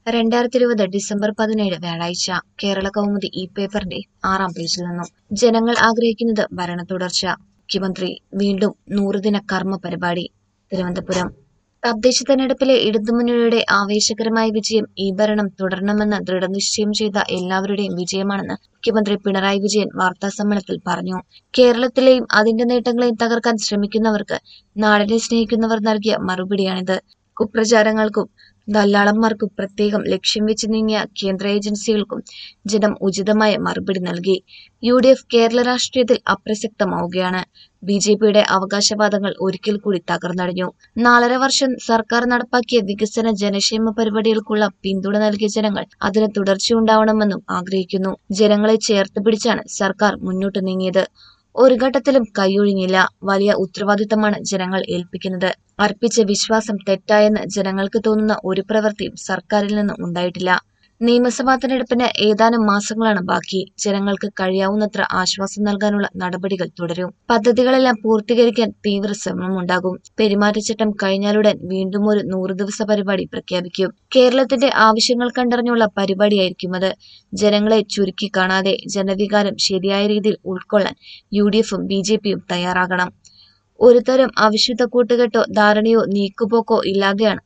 2020 December 17 വ്യാഴാഴ്ച കേരള കൗമുദി ഈ പേപ്പറിന്റെ 6-ാം പേജിൽ നിന്നും ജനങ്ങൾ ആഗ്രഹിക്കുന്നത് ഭരണ തുടർച്ച. മുഖ്യമന്ത്രി വീണ്ടും 100 ദിന കർമ്മ പരിപാടി. തിരുവനന്തപുരം തദ്ദേശ തെരഞ്ഞെടുപ്പിലെ ഇടതുമുന്നണിയുടെ ആവേശകരമായ വിജയം ഈ ഭരണം തുടരണമെന്ന് ദൃഢനിശ്ചയം ചെയ്ത എല്ലാവരുടെയും വിജയമാണെന്ന് മുഖ്യമന്ത്രി പിണറായി വിജയൻ വാർത്താസമ്മേളനത്തിൽ പറഞ്ഞു. കേരളത്തിലെയും അതിന്റെ നേട്ടങ്ങളെയും തകർക്കാൻ ശ്രമിക്കുന്നവർക്ക് നാടിനെ സ്നേഹിക്കുന്നവർ നൽകിയ മറുപടിയാണിത്. കുപ്രചാരങ്ങൾക്കും ദല്ലാളന്മാർക്കും പ്രത്യേകം ലക്ഷ്യം വെച്ച് നീങ്ങിയ കേന്ദ്ര ഏജൻസികൾക്കും ജനം ഉചിതമായ മറുപടി നൽകി. UDF കേരള രാഷ്ട്രീയത്തിൽ അപ്രസക്തമാവുകയാണ്. BJPയുടെ അവകാശവാദങ്ങൾ ഒരിക്കൽ കൂടി തകർന്നടിഞ്ഞു. 4.5 വർഷം സർക്കാർ നടപ്പാക്കിയ വികസന ജനക്ഷേമ പരിപാടികൾക്കുള്ള പിന്തുണ നൽകിയ ജനങ്ങൾ അതിന് തുടർച്ചയുണ്ടാവണമെന്നും ആഗ്രഹിക്കുന്നു. ജനങ്ങളെ ചേർത്ത് പിടിച്ചാണ് സർക്കാർ മുന്നോട്ട് നീങ്ങിയത്. ഒരു ഘട്ടത്തിലും കൈയൊഴിഞ്ഞില്ല. വലിയ ഉത്തരവാദിത്തമാണ് ജനങ്ങൾ ഏൽപ്പിക്കുന്നത്. അർപ്പിച്ച വിശ്വാസം തെറ്റായെന്ന് ജനങ്ങൾക്ക് തോന്നുന്ന ഒരു പ്രവൃത്തിയും സർക്കാരിൽ നിന്ന് ഉണ്ടായിട്ടില്ല. നിയമസഭാ തെരഞ്ഞെടുപ്പിന് ഏതാനും മാസങ്ങളാണ് ബാക്കി. ജനങ്ങൾക്ക് കഴിയാവുന്നത്ര ആശ്വാസം നൽകാനുള്ള നടപടികൾ തുടരും. പദ്ധതികളെല്ലാം പൂർത്തീകരിക്കാൻ തീവ്ര ശ്രമമുണ്ടാകും. പെരുമാറ്റച്ചട്ടം കഴിഞ്ഞാലുടൻ വീണ്ടും ഒരു 100 ദിവസ പരിപാടി പ്രഖ്യാപിക്കും. കേരളത്തിന്റെ ആവശ്യങ്ങൾ കണ്ടറിഞ്ഞുള്ള പരിപാടിയായിരിക്കും അത്. ജനങ്ങളെ ചുരുക്കി കാണാതെ ജനവികാരം ശരിയായ രീതിയിൽ ഉൾക്കൊള്ളാൻ UDFും BJPയും തയ്യാറാകണം. ഒരു തരം അവിശുദ്ധ കൂട്ടുകെട്ടോ ധാരണയോ നീക്കുപോക്കോ ഇല്ലാതെയാണ്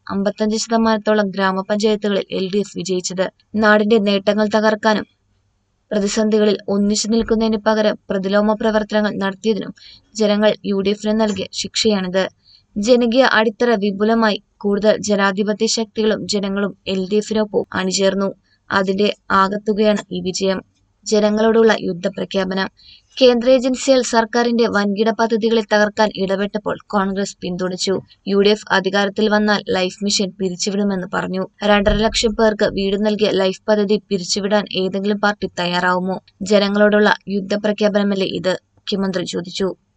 55% ഗ്രാമപഞ്ചായത്തുകളിൽ LDF വിജയിച്ചത്. നാടിന്റെ നേട്ടങ്ങൾ തകർക്കാനും പ്രതിസന്ധികളിൽ ഒന്നിച്ചു നിൽക്കുന്നതിന് പകരം പ്രതിലോമ പ്രവർത്തനങ്ങൾ നടത്തിയതിനും ജനങ്ങൾ UDFന് നൽകിയ ശിക്ഷയാണിത്. ജനകീയ അടിത്തറ വിപുലമായി. കൂടുതൽ ജനാധിപത്യ ശക്തികളും ജനങ്ങളും LDFനൊപ്പം അണിചേർന്നു. അതിന്റെ ആകത്തുകയാണ് ഈ വിജയം. ജനങ്ങളോടുള്ള യുദ്ധപ്രഖ്യാപനം. കേന്ദ്ര ഏജൻസികൾ സർക്കാരിന്റെ വൻകിട പദ്ധതികളെ തകർക്കാൻ ഇടപെട്ടപ്പോൾ കോൺഗ്രസ് പിന്തുണച്ചു. UDF അധികാരത്തിൽ വന്നാൽ ലൈഫ് മിഷൻ പിരിച്ചുവിടുമെന്ന് പറഞ്ഞു. 2.5 ലക്ഷം പേർക്ക് വീട് നൽകിയ ലൈഫ് പദ്ധതി പിരിച്ചുവിടാൻ ഏതെങ്കിലും പാർട്ടി തയ്യാറാവുമോ? ജനങ്ങളോടുള്ള യുദ്ധപ്രഖ്യാപനമല്ലേ ഇത്? മുഖ്യമന്ത്രി ചോദിച്ചു.